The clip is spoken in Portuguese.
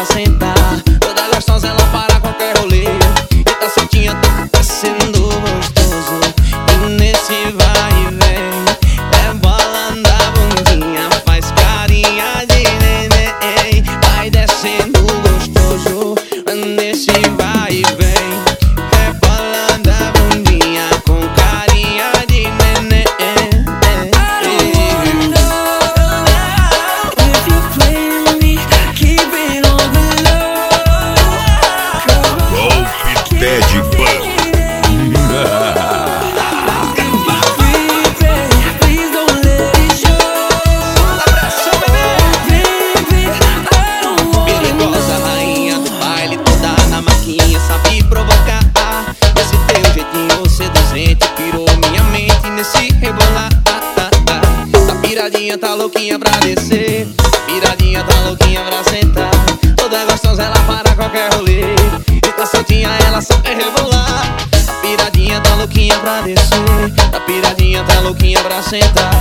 pra sentar. Toda gostosa, ela para qualquer rolê. E tá soltinha, tá sendo gostoso. E nesse vai e vem, rebolando a bundinha, faz carinha de neném. Vai descendo gostoso, nesse vai e vem, rebolando a bundinha com carinha de neném. Dead Bug. Perigosa, rainha do baile, toda na maquinha, sabe provocar. Esse teu jeitinho seduzente pirou minha mente nesse rebolar. Tá piradinha, tá louquinha pra descer. Tá piradinha, tá louquinha pra sentar. Toda gostosa, ela para qualquer rolê. E tá soltinha, ela só quer rebolar. Tá piradinha, tá louquinha pra descer. Tá piradinha, tá louquinha pra sentar.